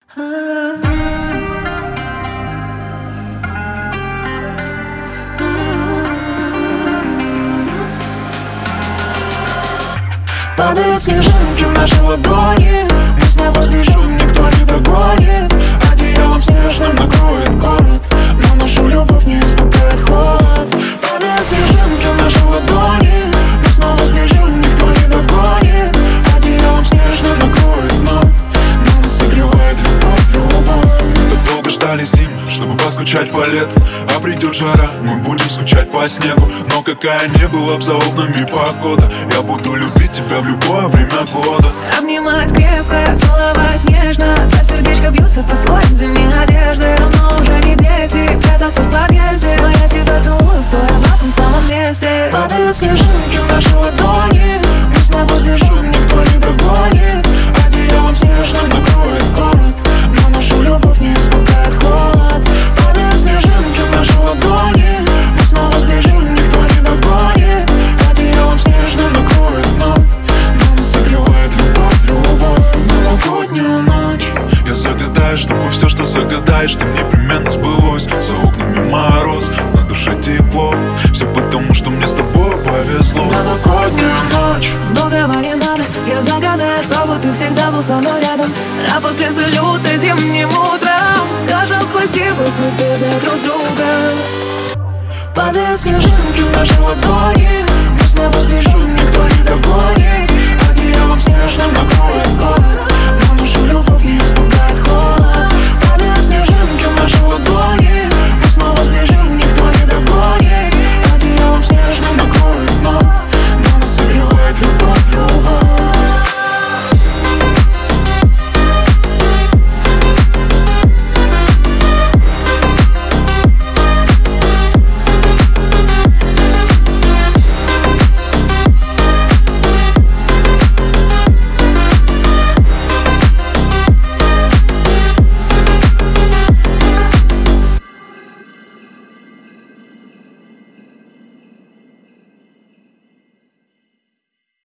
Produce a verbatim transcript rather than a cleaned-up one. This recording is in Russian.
Падают снежинки в наши ладони, мы снова сбежим, никто не догонит. Одеялом снежным накроет город, но нашу любовь не испугает холод. Падают снежинки в наши ладони, мы снова сбежим, никто не догонит. Одеялом снежным накроет вновь, но нас согревает любовь, любовь. Так долго ждали зимы, чтобы поскучать по лету, а придет жара, мы будем скучать по снегу. Но какая не была б за окнами погода, я буду любить тебя в любое время года. Обнимать крепко, целовать нежно, да сердечко бьется под слоем зимней одежды. Давно уже не дети, прятаться в подъезде, но я тебя целую, стоя на том самом месте. Падают снежинки в наши ладони, мы снова сбежим, никто не догонит. Одеялом снежным накроет город, но нашу любовь не испугает холод. Падают снежинки в наши ладони, мы снова сбежим, никто не догонит. Одеялом снежным накроет вновь, но нас согревает любовь, любовь. В новогоднюю ночь я загадаю, чтобы все, что загадаешь, ты непременно сбылось. За окнами мороз, на душе тепло, все потому, что мне с тобой повезло. В новогоднюю ночь долгого не надо, я загадаю, чтобы ты всегда был со мной рядом. А после салюта зимним утром скажем спасибо судьбе за друг друга. Падают снежинки в наши ладони, мы снова сбежим, никто не догонит. Одеялом снежным накроет город, но нашу любовь не испугает